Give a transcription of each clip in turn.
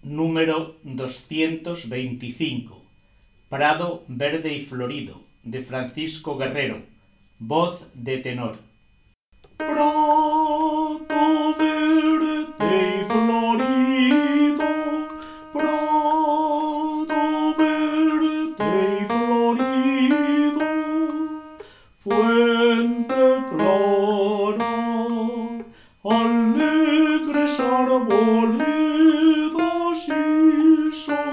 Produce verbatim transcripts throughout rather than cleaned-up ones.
número doscientos veinticinco, Prado verde y florido, de Francisco Guerrero, voz de tenor. Prado verde y florido, prado verde y florido, fuente clara, alegres arboledas y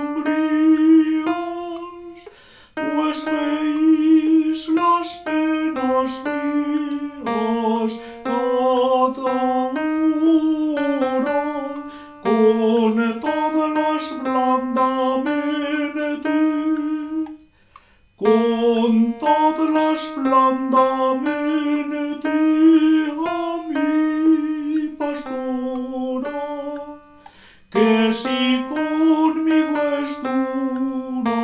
sombrías, pues veis las penas mías cada hora, con todas las blandamente, con todas las blandamente a mi pastora, que si conmigo es dura,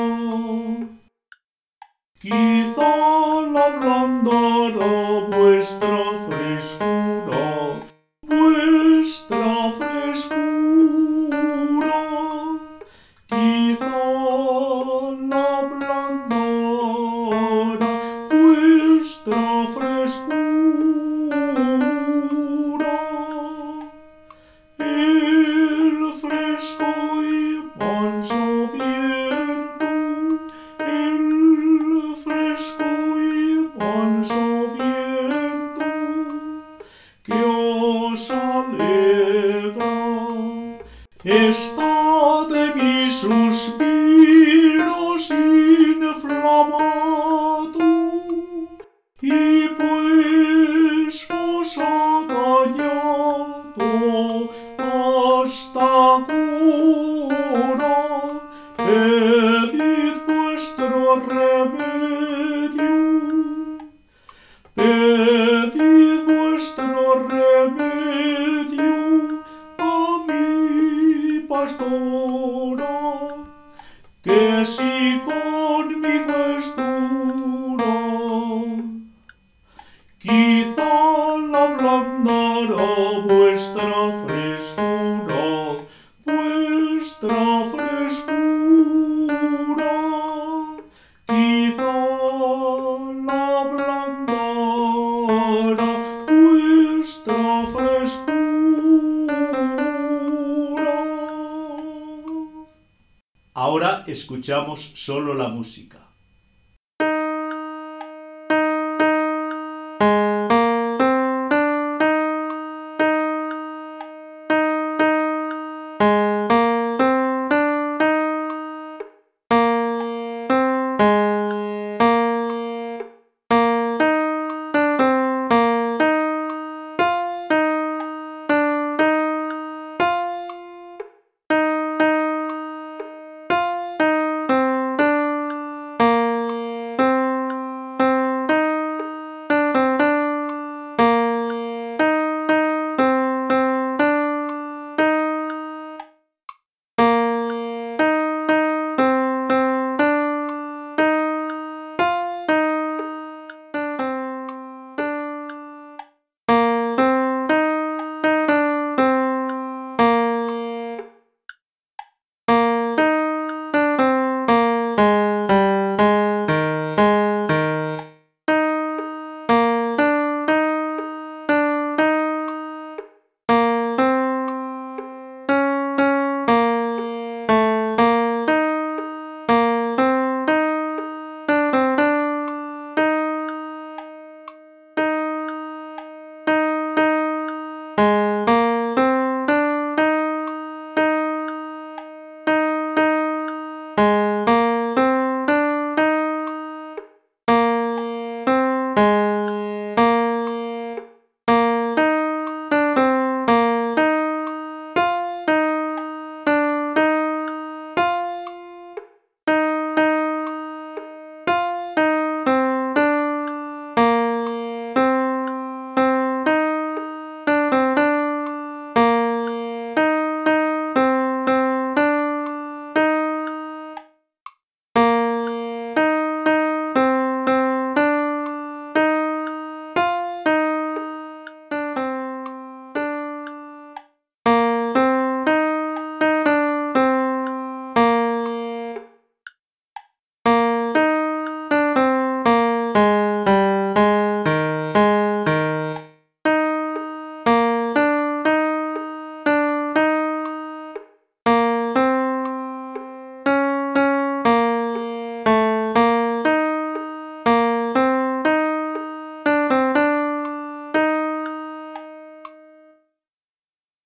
quizá la ablandará vuestra frescura, vuestra frescura, quizá la ablandará vuestra frescura. El fresco y manso viento, el fresco y manso viento, que os alegra, está de mis suspiros inflamado, y pues os ha dañado hasta ahora, pedid vuestro remedio, pedid vuestro remedio a mi pastora, que si conmigo es dura, quizá la ablandará vuestra frescura, vuestra frescura, quizá la ablandará vuestra frescura. Ahora escuchamos solo la música.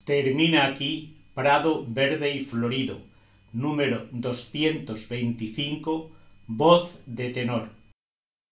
Termina aquí Prado Verde y Florido, número doscientos veinticinco, voz de tenor.